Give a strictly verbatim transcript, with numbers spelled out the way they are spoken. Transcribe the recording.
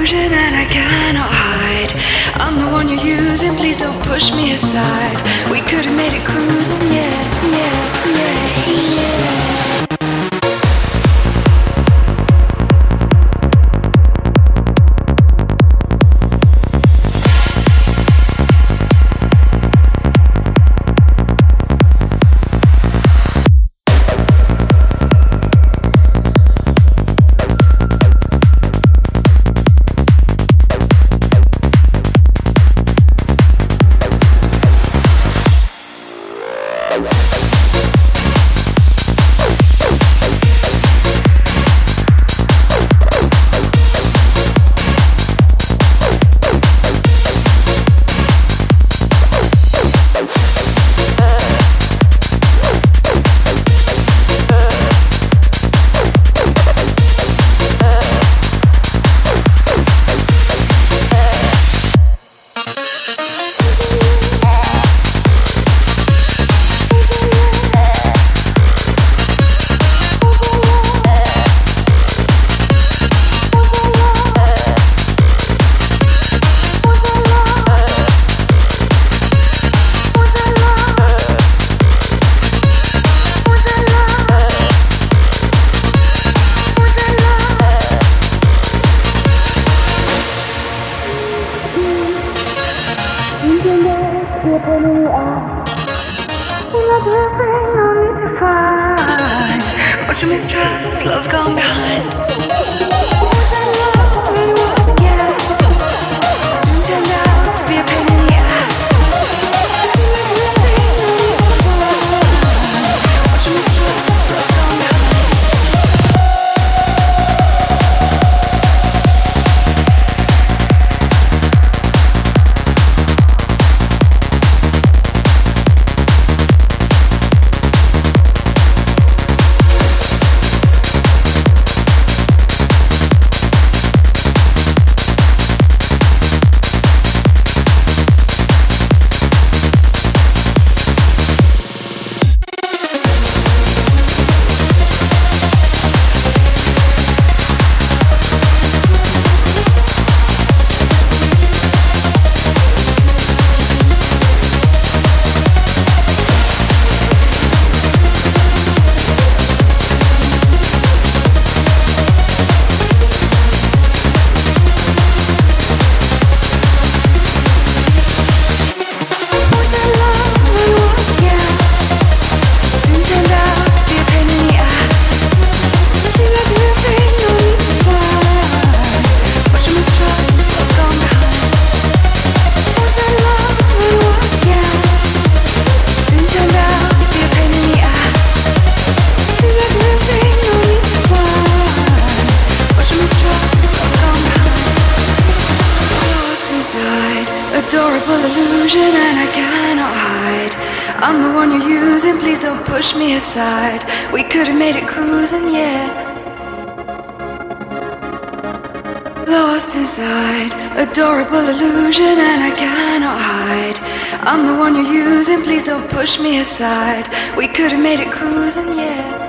illusion and I cannot hide. I'm the one you're using, please don't push me aside. We could have made it cruising, yeah, yeah, yeah, yeah. What you mistrust, love's gone behind. Was that love and it was a gas? Soon turned out to be a pain in the ass. See me do a thing, no need to find. What you mistrust, love's gone behind. Adorable illusion and I cannot hide. I'm the one you're using, please don't push me aside. We could have made it cruising, yeah. Lost inside, adorable illusion and I cannot hide. I'm the one you're using, please don't push me aside. We could have made it cruising, yeah.